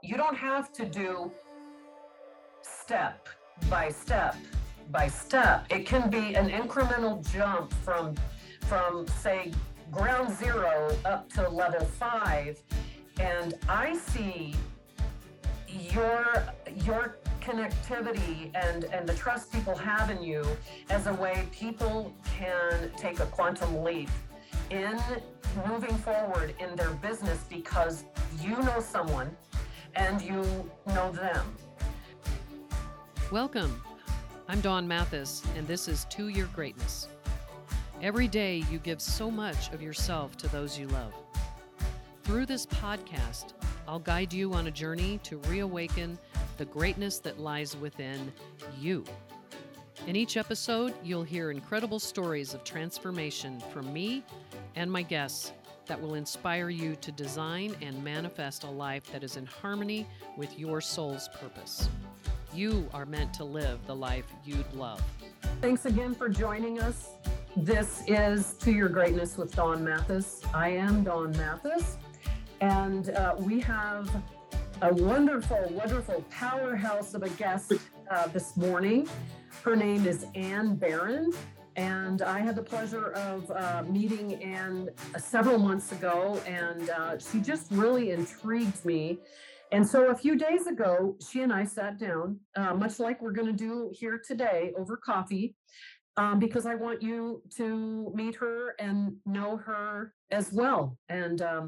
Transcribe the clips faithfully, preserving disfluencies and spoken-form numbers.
You don't have to do step by step by step. It can be an incremental jump from, from say, ground zero up to level five. And I see your your connectivity and and the trust people have in you as a way people can take a quantum leap in moving forward in their business because you know someone and you know them. Welcome. I'm Dawn Mathis, and this is To Your Greatness. Every day you give so much of yourself to those you love. Through this podcast, I'll guide you on a journey to reawaken the greatness that lies within you. In each episode, you'll hear incredible stories of transformation from me and my guests that will inspire you to design and manifest a life that is in harmony with your soul's purpose. You are meant to live the life you'd love. Thanks again for joining us. This is To Your Greatness with Dawn Mathis. I am Dawn Mathis, and uh, we have a wonderful, wonderful powerhouse of a guest uh, this morning. Her name is Ann Barron, and I had the pleasure of uh, meeting Ann uh, several months ago, and uh, she just really intrigued me. And so a few days ago, she and I sat down, uh, much like we're going to do here today over coffee, um, because I want you to meet her and know her as well. And um,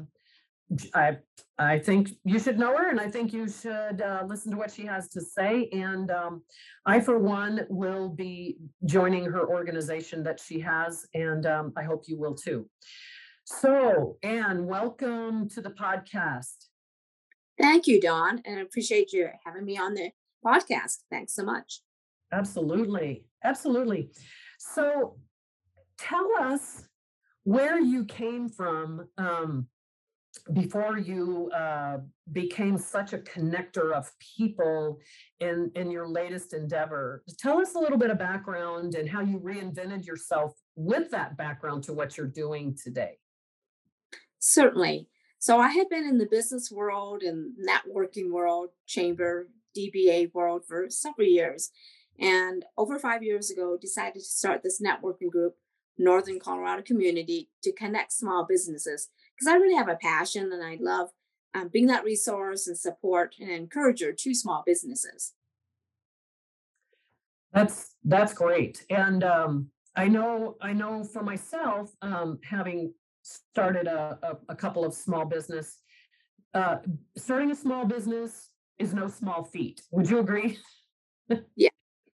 I I think you should know her, and I think you should uh, listen to what she has to say. And um, I, for one, will be joining her organization that she has, and um, I hope you will too. So, Ann, welcome to the podcast. Thank you, Dawn, and I appreciate you having me on the podcast. Thanks so much. Absolutely. Absolutely. So tell us where you came from um, before you uh, became such a connector of people in, in your latest endeavor. Tell us a little bit of background and how you reinvented yourself with that background to what you're doing today. Certainly. So I had been in the business world and networking world, chamber, D B A world for several years. And over five years ago, decided to start this networking group, Northern Colorado Community, to connect small businesses. Because I really have a passion and I love um, being that resource and support and encourager to small businesses. That's that's great. And um, I know I know for myself, um, having started a, a, a couple of small business, uh, starting a small business is no small feat. Would you agree? Yeah,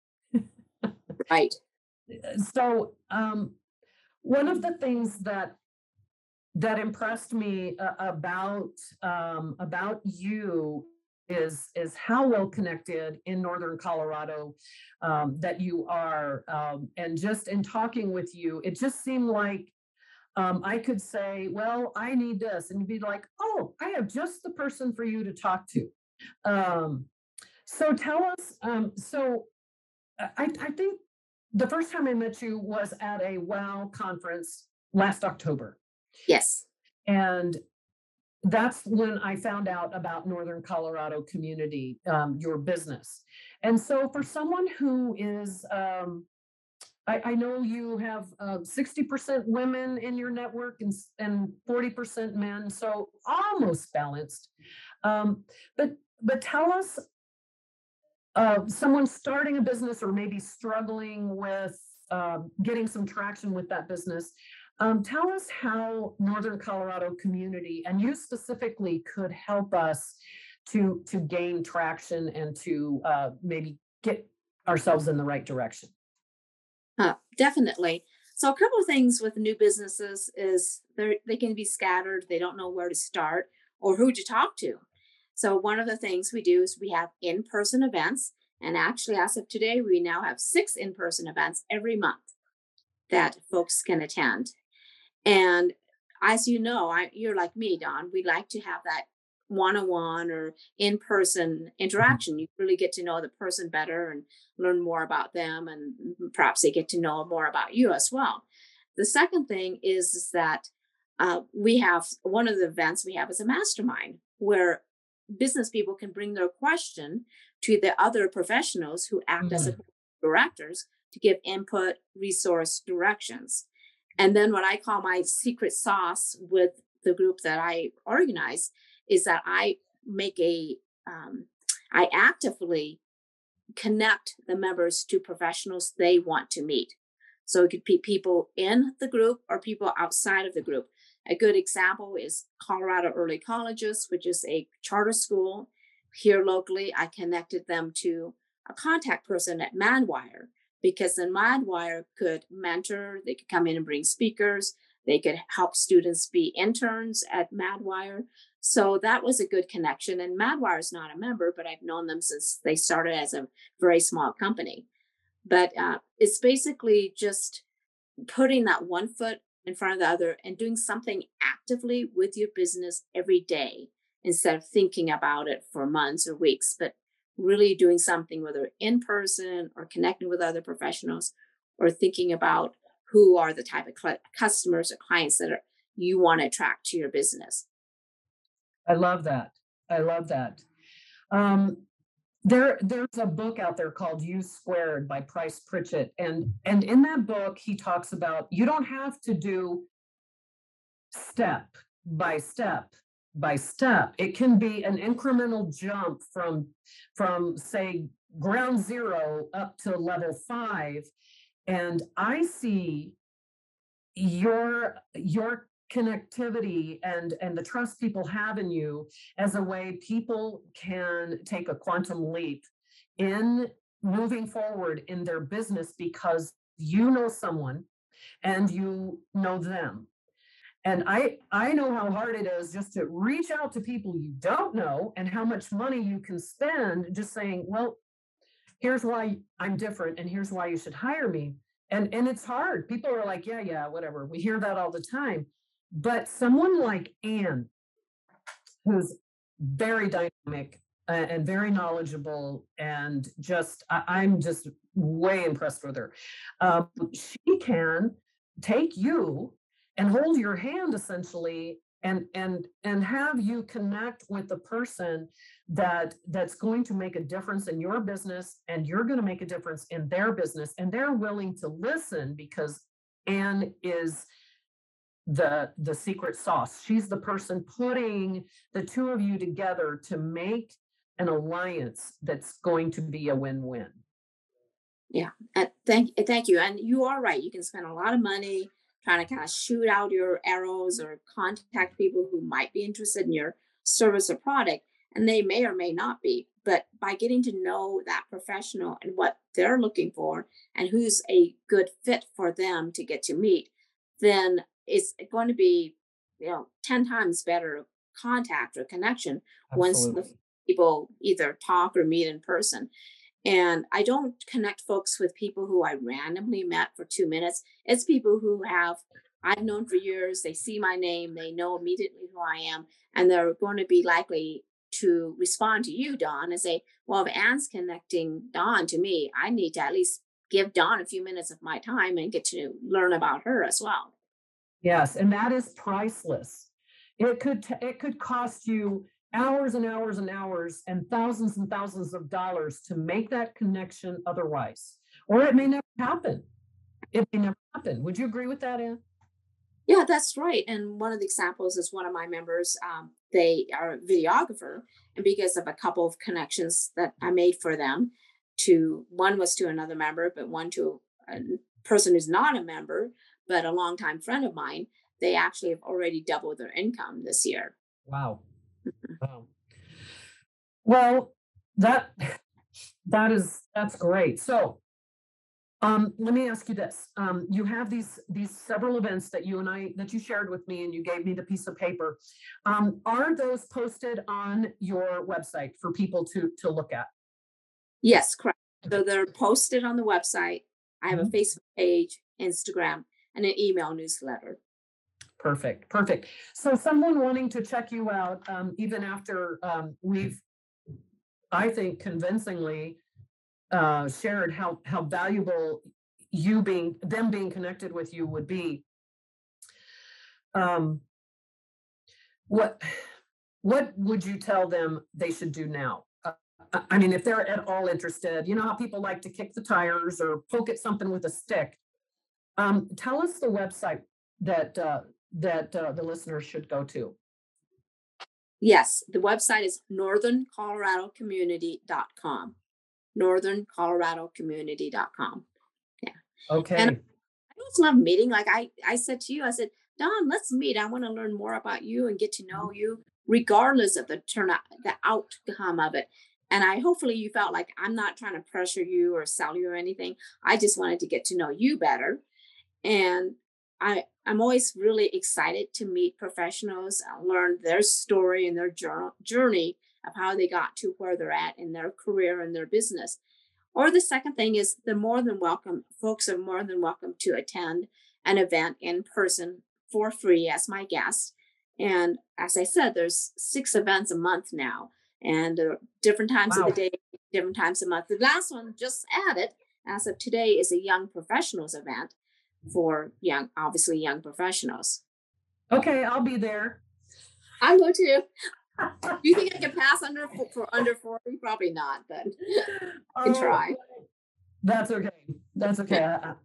right. So um, one of the things that that impressed me uh, about um, about you is is how well connected in Northern Colorado um, that you are, um, and just in talking with you, it just seemed like um, I could say, "Well, I need this," and you'd be like, "Oh, I have just the person for you to talk to." Um, so tell us. Um, so I, I think the first time I met you was at a WOW conference last October. Yes. And that's when I found out about Northern Colorado Community, um, your business. And so for someone who is, um, I, I know you have uh, sixty percent women in your network and, and forty percent men, so almost balanced. Um, but but tell us, uh, someone starting a business or maybe struggling with uh, getting some traction with that business. Um, tell us how Northern Colorado Community and you specifically could help us to to gain traction and to uh, maybe get ourselves in the right direction. Uh, definitely. So a couple of things with new businesses is they they can be scattered. They don't know where to start or who to talk to. So one of the things we do is we have in-person events. And actually, as of today, we now have six in-person events every month that folks can attend. And as you know, I, you're like me, Don. We like to have that one-on-one or in-person interaction. You really get to know the person better and learn more about them, and perhaps they get to know more about you as well. The second thing is, is that uh, we have one of the events we have is a mastermind where business people can bring their question to the other professionals who act as a Mhm. directors to give input, resource, directions. And then what I call my secret sauce with the group that I organize is that I make a um, I actively connect the members to professionals they want to meet. So it could be people in the group or people outside of the group. A good example is Colorado Early Colleges, which is a charter school here locally. I connected them to a contact person at Madwire because then Madwire could mentor, they could come in and bring speakers, they could help students be interns at Madwire. So that was a good connection. And Madwire is not a member, but I've known them since they started as a very small company. But uh, it's basically just putting that one foot in front of the other and doing something actively with your business every day instead of thinking about it for months or weeks, but really doing something, whether in person or connecting with other professionals or thinking about who are the type of cl- customers or clients that are, you want to attract to your business. I love that. I love that. Um, there, there's a book out there called U Squared by Price Pritchett. And, and in that book, he talks about you don't have to do step by step by step. It can be an incremental jump from, from say, ground zero up to level five. And I see your your connectivity and and the trust people have in you as a way people can take a quantum leap in moving forward in their business because you know someone and you know them. And I I know how hard it is just to reach out to people you don't know and how much money you can spend just saying, well, here's why I'm different and here's why you should hire me. And and it's hard. People are like, yeah, yeah, whatever. We hear that all the time. But someone like Anne, who's very dynamic uh, and very knowledgeable, and just I, I'm just way impressed with her. Um, she can take you and hold your hand essentially and and and have you connect with the person that that's going to make a difference in your business and you're going to make a difference in their business and they're willing to listen because Anne is the the secret sauce. She's the person putting the two of you together to make an alliance that's going to be a win-win. Yeah, and thank thank you. And you are right. You can spend a lot of money trying to kind of shoot out your arrows or contact people who might be interested in your service or product, and they may or may not be. But by getting to know that professional and what they're looking for and who's a good fit for them to get to meet, then it's going to be, you know, ten times better contact or connection once the Absolutely. people either talk or meet in person. And I don't connect folks with people who I randomly met for two minutes. It's people who have I've known for years. They see my name, they know immediately who I am, and they're going to be likely to respond to you, Don, and say, well, if Anne's connecting Don to me, I need to at least give Don a few minutes of my time and get to learn about her as well. Yes, and that is priceless. It could t- it could cost you hours and hours and hours and thousands and thousands of dollars to make that connection otherwise. Or it may never happen. It may never happen. Would you agree with that, Ann? Yeah, that's right. And one of the examples is one of my members. Um, they are a videographer, and because of a couple of connections that I made for them, to one was to another member, but one to a person who's not a member, but a longtime friend of mine. They actually have already doubled their income this year. Wow. Wow. Well, that that is that's great. So um, let me ask you this. Um, you have these these several events that you and I that you shared with me and you gave me the piece of paper. Um, are those posted on your website for people to to look at? Yes, correct. So they're posted on the website. I have a Mhm. Facebook page, Instagram, and an email newsletter. Perfect, perfect. So someone wanting to check you out, um, even after um, we've, I think, convincingly uh, shared how how valuable you being them being connected with you would be. Um, what what would you tell them they should do now? Uh, I I mean, if they're at all interested, you know how people like to kick the tires or poke at something with a stick. Um, tell us the website that uh, that uh, the listeners should go to. Yes, the website is northern colorado community dot com. northern colorado community dot com. Yeah. And Okay. I just love meeting. Like I, I said to you, I said, Don, let's meet. I want to learn more about you and get to know you, regardless of the turnout, the outcome of it. And I hopefully you felt like I'm not trying to pressure you or sell you or anything. I just wanted to get to know you better. And I, I'm always really excited to meet professionals, uh, learn their story and their jour- journey of how they got to where they're at in their career and their business. Or the second thing is they're more than welcome. Folks are more than welcome to attend an event in person for free as my guest. And as I said, there's six events a month now, and uh, different times of the Wow. day, different times a month. The last one just added, as of today, is a young professionals event for young, obviously young professionals. Okay, I'll be there. I'm going to. Do you think I can pass under for, for under forty? Probably not, but I can Oh, try. that's okay. That's okay. I-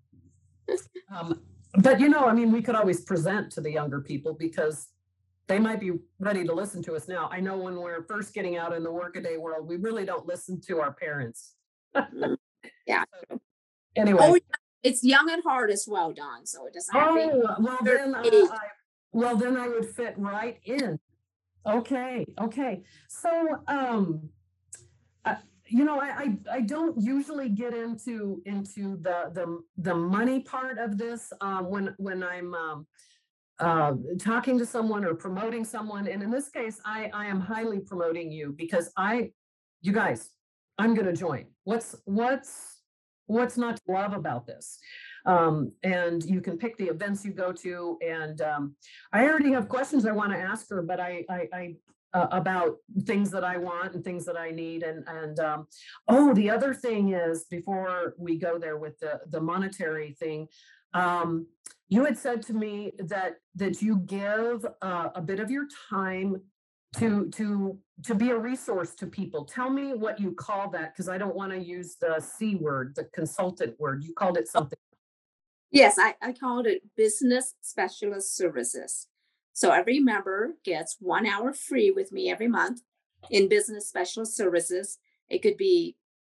I- Um, but you know, I mean, we could always present to the younger people because they might be ready to listen to us now. I know when we're first getting out in the workaday world, we really don't listen to our parents. Mm, yeah. Anyway. Oh, it's young at heart as well, Don. So it doesn't have to be. Oh, well then, uh, age. I, well then I would fit right in. Okay, okay. So, um, uh, you know, I, I I don't usually get into into the the the money part of this um, when when I'm um, uh, talking to someone or promoting someone. And in this case, I I am highly promoting you because I, you guys, I'm going to join. What's what's what's not to love about this? Um, and you can pick the events you go to. And um, I already have questions I want to ask her, but I I, I uh, about things that I want and things that I need. And and um, oh, the other thing is before we go there with the the monetary thing. Um, you had said to me that that you give uh, a bit of your time to to to be a resource to people. Tell me what you call that because I don't want to use the C word, the consultant word. You called it something. Yes, I, I called it business specialist services. So every member gets one hour free with me every month in business specialist services. It could be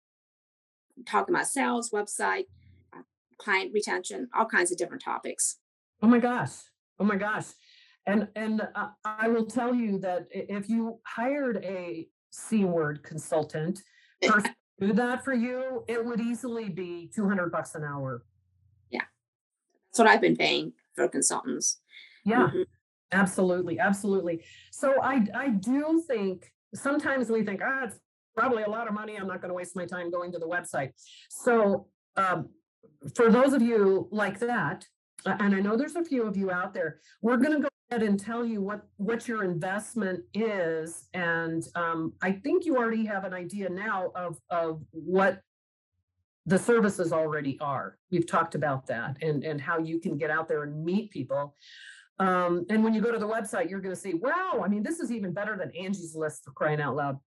talking about sales, website, uh, client retention, all kinds of different topics. Oh my gosh. Oh my gosh. And and uh, I will tell you that i- if you hired a C word consultant person to do that for you, it would easily be two hundred bucks an hour. Yeah, that's what I've been paying for consultants. Yeah. Mhm. Absolutely, absolutely. So I I do think sometimes we think, ah, it's probably a lot of money. I'm not going to waste my time going to the website. So um, for those of you like that, uh, and I know there's a few of you out there, we're going to go ahead and tell you what what your investment is, and um, I think you already have an idea now of of what the services already are. We've talked about that and and how you can get out there and meet people. Um, and when you go to the website, you're going to see, wow, I mean, this is even better than Angie's List for crying out loud.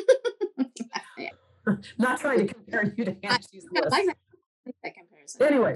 Yeah, Not trying to compare you to I, Angie's I List. like that, I like that comparison. Anyway,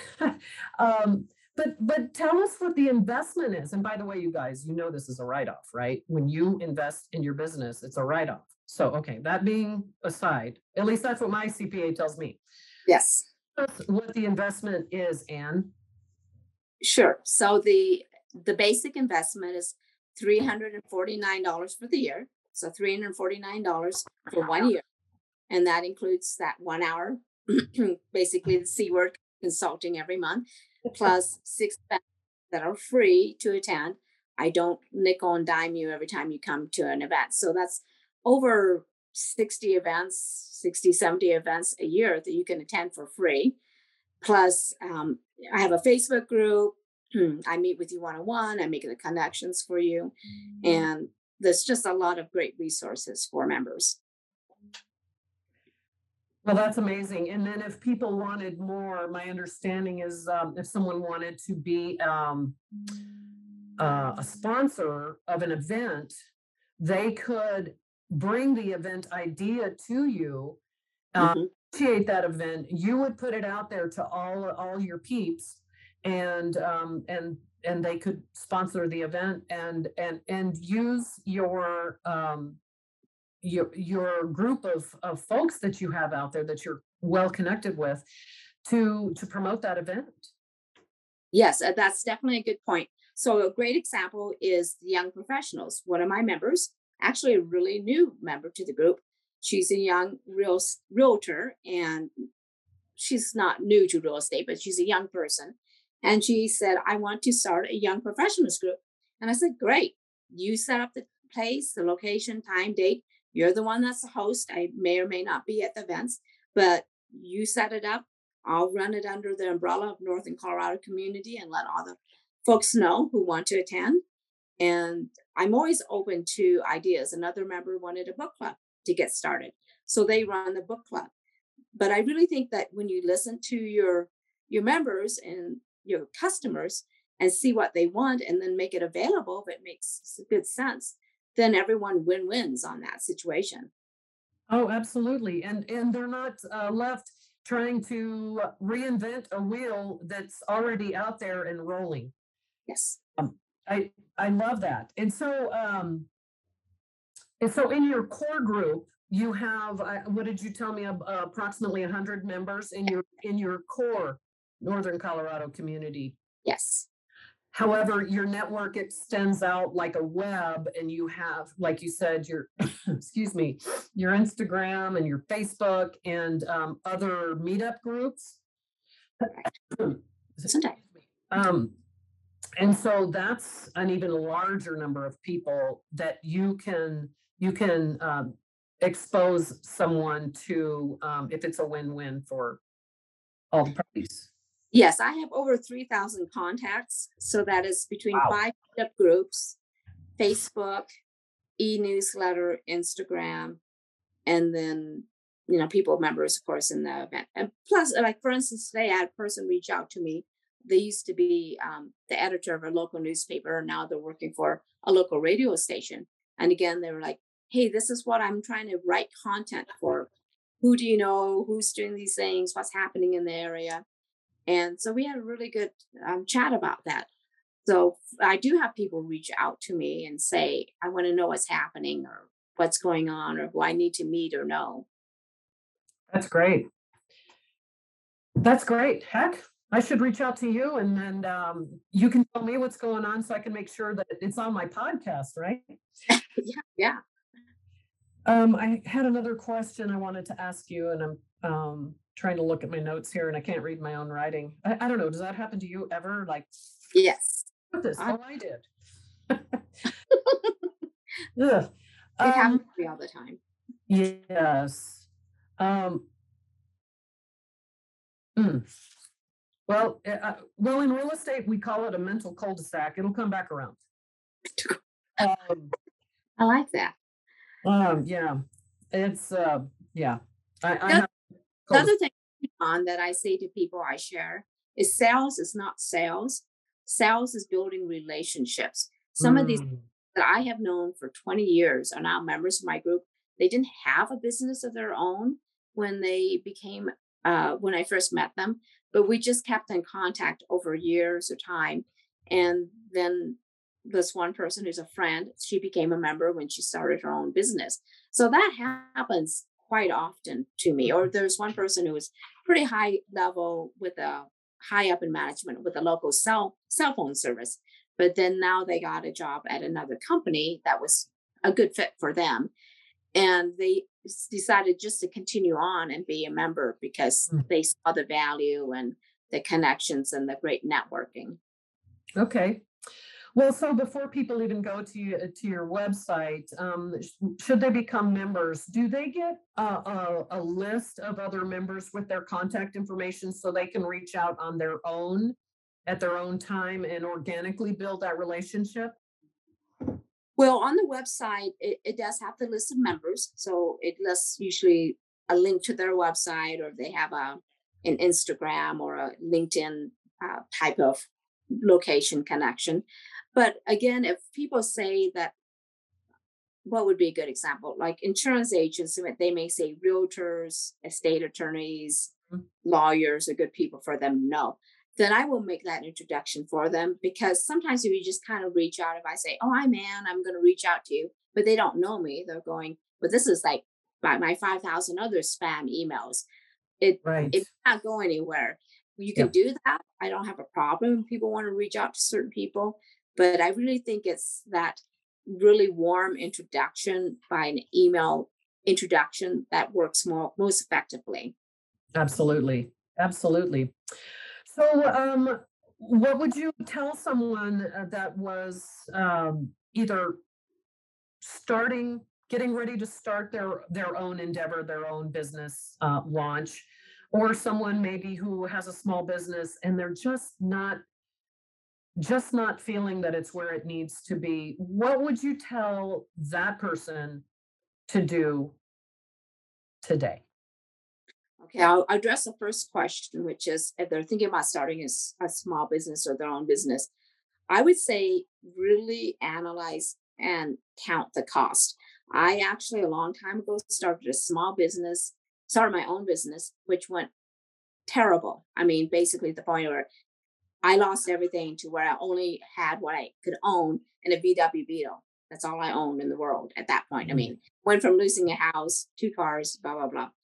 um, but but tell us what the investment is. And by the way, you guys, you know this is a write-off, right? When you invest in your business, it's a write-off. So, okay, that being aside, at least that's what my C P A tells me. Yes, That's what the investment is, Anne. sure. So the the basic investment is three hundred forty-nine dollars for the year. So three hundred forty-nine dollars for one year. And that includes that one hour, basically the C word consulting every month, plus six events that are free to attend. I don't nickel and dime you every time you come to an event. So that's over sixty events, sixty, seventy events a year that you can attend for free. Plus, um, I have a Facebook group. I meet with you one on one. I make the connections for you. And there's just a lot of great resources for members. Well, that's amazing. And then if people wanted more, my understanding is um, if someone wanted to be um, uh, a sponsor of an event, they could bring the event idea to you, uh, Mhm. initiate that event. You would put it out there to all all your peeps, and um, and and they could sponsor the event and and and use your um, your your group of of folks that you have out there that you're well connected with to to promote that event. Yes, uh, that's definitely a good point. So a great example is the young professionals. One of my members, actually a really new member to the group, she's a young real realtor, and she's not new to real estate, but she's a young person. And she said, I want to start a young professionals group. And I said, great. You set up the place, the location, time, date. You're the one that's the host. I may or may not be at the events, but you set it up. I'll run it under the umbrella of Northern Colorado Community and let all the folks know who want to attend. And I'm always open to ideas. Another member wanted a book club to get started. So they run the book club. But I really think that when you listen to your your members and your customers and see what they want and then make it available, if it makes good sense, then everyone win-wins on that situation. Oh, absolutely. And and they're not uh, left trying to reinvent a wheel that's already out there and rolling. Yes. Um, I I love that. And so um and so in your core group, you have uh, what did you tell me uh, approximately one hundred members in your in your core Northern Colorado community. Yes. However, your network extends out like a web, and you have, like you said, your, excuse me, your Instagram and your Facebook and um, other meetup groups. Sometimes. Um, and so that's an even larger number of people that you can you can um, expose someone to um, if it's a win-win for all the parties. Yes, I have over three thousand contacts. So that is between Wow. five meetup groups, Facebook, e-newsletter, Instagram, and then, you know, people members, of course, in the event. And plus, like for instance, today I had a person reach out to me. They used to be um, the editor of a local newspaper, and now they're working for a local radio station. And again, they were like, "Hey, this is what I'm trying to write content for. Who do you know? Who's doing these things? What's happening in the area?" And so we had a really good um, chat about that. So I do have people reach out to me and say, I want to know what's happening or what's going on or who I need to meet or know. That's great. That's great. Heck, I should reach out to you, and then um, you can tell me what's going on so I can make sure that it's on my podcast, right? Yeah, yeah. Um, I had another question I wanted to ask you, and I'm um, trying to look at my notes here, and I can't read my own writing. I, I don't know. Does that happen to you ever? Like, Yes. what this? I, Oh, I did. Ugh. it happens Um, to me all the time. yes. Um, mm. Well, uh, uh, well, in real estate, we call it a mental cul-de-sac. It'll come back around. Um, I like that. um, yeah, it's uh, yeah. I, I The, have the cul-de-sac. other thing on that I say to people I share is sales is not sales. Sales is building relationships. Some of these Mm, that I have known for twenty years are now members of my group. They didn't have a business of their own when they became, uh, when I first met them, but we just kept in contact over years of time. And then this one person who's a friend, she became a member when she started her own business. So that happens quite often to me. Or there's one person who was pretty high level with a high up in management with a local cell cell phone service, but then now they got a job at another company that was a good fit for them, and they s- decided just to continue on and be a member because mm. they saw the value and the connections and the great networking. Okay. Well, so before people even go to you, to your website, um, sh- should they become members, do they get a, a, a list of other members with their contact information so they can reach out on their own at their own time and organically build that relationship? Well, on the website, it, it does have the list of members, so it lists usually a link to their website, or they have a an Instagram or a LinkedIn uh, type of location connection. But again, if people say that what would be a good example? Like insurance agents, they may say realtors, estate attorneys, Mm. lawyers are good people for them to know. Then I will make that introduction for them because sometimes if you just kind of reach out, if I say, "Oh, I'm Ann, I'm going to reach out to you," but they don't know me, they're going, "But this is like my, my five thousand other spam emails." It Right. it may not go anywhere. You can Yep. do that. I don't have a problem. People want to reach out to certain people, but I really think it's that really warm introduction by an email introduction that works more most effectively. Absolutely. Absolutely. So, um, what would you tell someone uh, that was um, either starting, getting ready to start their their own endeavor, their own business uh, launch, or someone maybe who has a small business and they're just not just not feeling that it's where it needs to be? What would you tell that person to do today? Okay, I'll address the first question, which is if they're thinking about starting a, s- a small business or their own business, I would say really analyze and count the cost. I actually, a long time ago, started a small business, started my own business, which went terrible. I mean, basically, the point where I lost everything to where I only had what I could own in a V W Beetle. That's all I owned in the world at that point. I Mm. mean, went from losing a house, two cars, blah, blah, blah.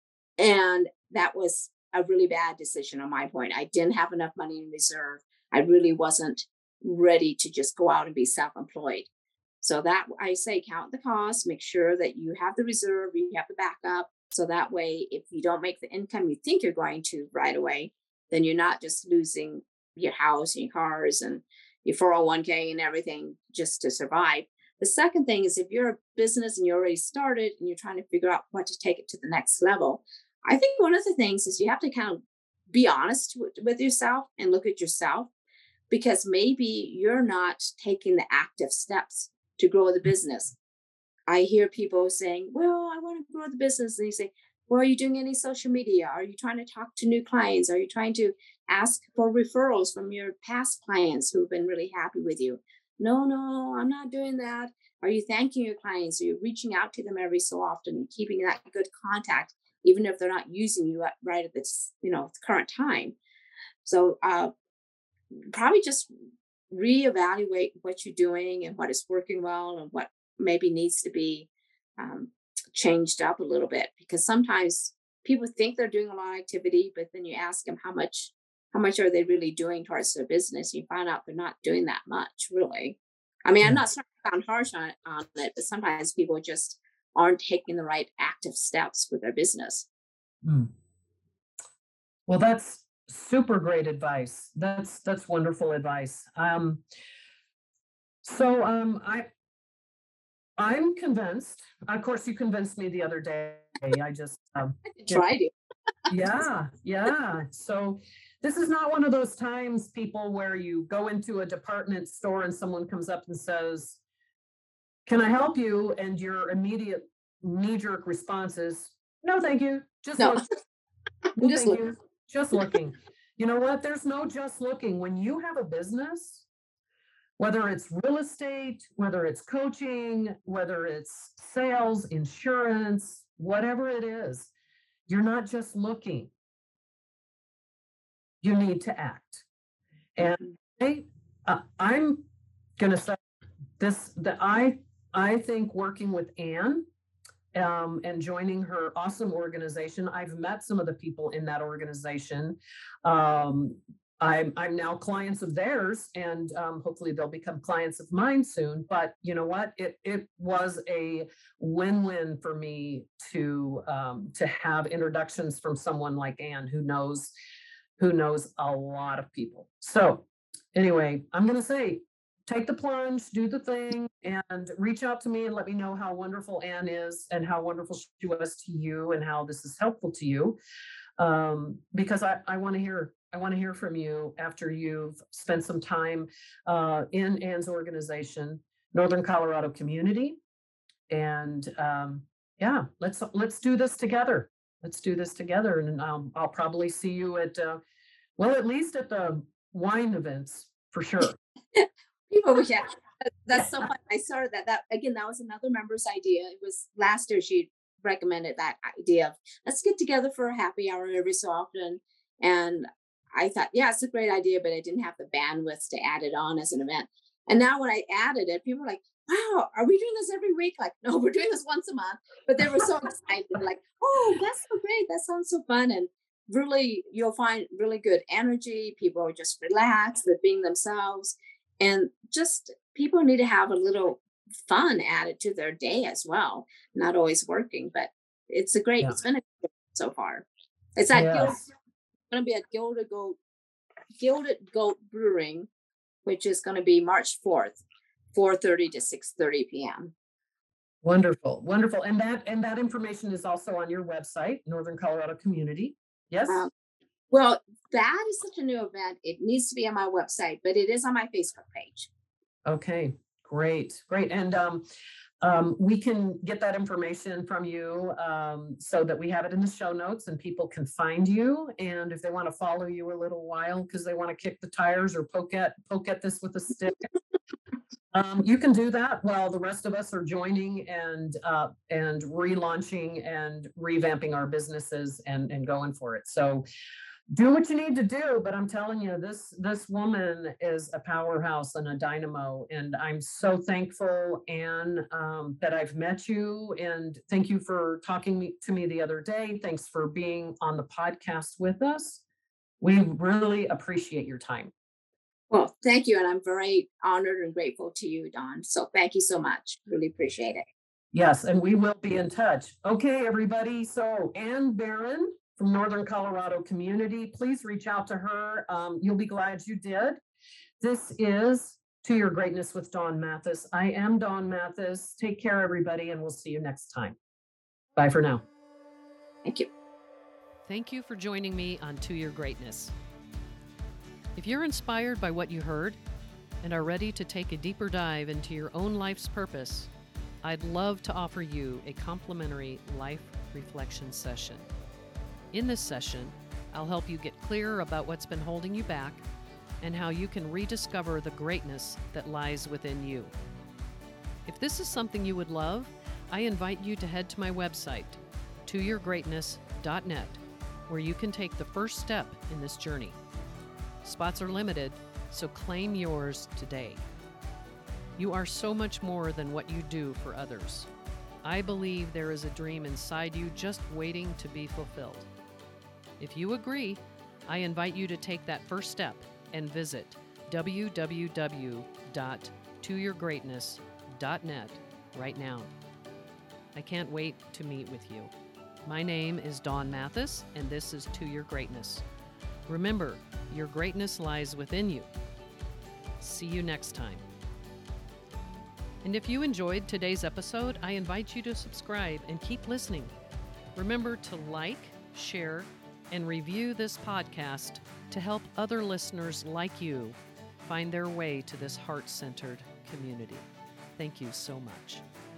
And that was a really bad decision on my point. I didn't have enough money in reserve. I really wasn't ready to just go out and be self employed. So that I say count the cost, make sure that you have the reserve, you have the backup. So that way, if you don't make the income you think you're going to right away, then you're not just losing your house and your cars and your four oh one k and everything just to survive. The second thing is if you're a business and you already started and you're trying to figure out what to take it to the next level, I think one of the things is you have to kind of be honest with, with yourself and look at yourself because maybe you're not taking the active steps to grow the business. I hear people saying, "Well, I want to grow the business." And they say, "Well, are you doing any social media? Are you trying to talk to new clients? Are you trying to ask for referrals from your past clients who've been really happy with you?" No, no, I'm not doing that. Are you thanking your clients? Are you reaching out to them every so often and keeping that good contact, even if they're not using you at, right at this, you know, current time? So uh, probably just reevaluate what you're doing and what is working well and what maybe needs to be um, changed up a little bit because sometimes people think they're doing a lot of activity but then you ask them how much how much are they really doing towards their business, you find out they're not doing that much really. I mean, I'm Yeah. not trying to sound harsh on, on it, but sometimes people just aren't taking the right active steps with their business. Mm. Well, that's super great advice. That's that's wonderful advice. Um, so um, I I'm convinced. Of course, you convinced me the other day. I just um, you Try to. yeah, yeah. So this is not one of those times, people, where you go into a department store and someone comes up and says, "Can I help you?" And your immediate knee-jerk response is, "No, thank you. Just No, look. I'm No, just thank looking. you. Just looking." You know what? There's no just looking. When you have a business, whether it's real estate, whether it's coaching, whether it's sales, insurance, whatever it is, you're not just looking, you need to act. And Mhm. I, uh, I'm going to say this, that I, I think working with Anne um, and joining her awesome organization. I've met some of the people in that organization. Um, I'm, I'm now clients of theirs, and um, hopefully they'll become clients of mine soon. But you know what? It it was a win-win for me to um, to have introductions from someone like Anne who knows who knows a lot of people. So anyway, I'm going to say, take the plunge, do the thing, and reach out to me and let me know how wonderful Anne is and how wonderful she was to you and how this is helpful to you. Um, because I, I want to hear, I want to hear from you after you've spent some time uh, in Anne's organization, Northern Colorado Community. And um, yeah, let's let's do this together. Let's do this together. And um, I'll probably see you at uh, well, at least at the wine events for sure. People, yeah. That- That's so fun. I saw that. That again, that was another member's idea. It was last year she recommended that idea of let's get together for a happy hour every so often. And I thought, yeah, it's a great idea, but I didn't have the bandwidth to add it on as an event. And now when I added it, people were like, wow, are we doing this every week? Like, no, we're doing this once a month. But they were so excited, like, oh, that's so great. That sounds so fun. And really, you'll find really good energy. People are just relaxed, they're being themselves. And just people need to have a little fun added to their day as well. Not always working, but it's a great, Yeah. it's been a good so far. It's at Guild, Yes. going to be at Gilded Goat, Gilded Goat Brewing, which is going to be March fourth, four thirty to six thirty p.m. Wonderful, wonderful. And that and that information is also on your website, Northern Colorado Community. Yes? Um, well, that is such a new event. It needs to be on my website, but it is on my Facebook page. Okay, great, great. And um, um, we can get that information from you um, so that we have it in the show notes and people can find you. And if they want to follow you a little while because they want to kick the tires or poke at poke at this with a stick, um, you can do that while the rest of us are joining and uh, and relaunching and revamping our businesses and and going for it. So do what you need to do, but I'm telling you, this this woman is a powerhouse and a dynamo, and I'm so thankful, Anne, um, that I've met you, and thank you for talking me, to me the other day. Thanks for being on the podcast with us. We really appreciate your time. Well, thank you. And I'm very honored and grateful to you, Dawn. So thank you so much. Really appreciate it. Yes, and we will be in touch. Okay, everybody. So Anne Barron from Northern Colorado Community, please reach out to her. Um, you'll be glad you did. This is To Your Greatness with Dawn Mathis. I am Dawn Mathis. Take care, everybody, and we'll see you next time. Bye for now. Thank you. Thank you for joining me on To Your Greatness. If you're inspired by what you heard and are ready to take a deeper dive into your own life's purpose, I'd love to offer you a complimentary life reflection session. In this session, I'll help you get clearer about what's been holding you back and how you can rediscover the greatness that lies within you. If this is something you would love, I invite you to head to my website, to your greatness dot net, where you can take the first step in this journey. Spots are limited, so claim yours today. You are so much more than what you do for others. I believe there is a dream inside you just waiting to be fulfilled. If you agree, I invite you to take that first step and visit w w w dot to your greatness dot net right now. I can't wait to meet with you. My name is Dawn Mathis, and this is To Your Greatness. Remember, your greatness lies within you. See you next time. And if you enjoyed today's episode, I invite you to subscribe and keep listening. Remember to like, share, and review this podcast to help other listeners like you find their way to this heart-centered community. Thank you so much.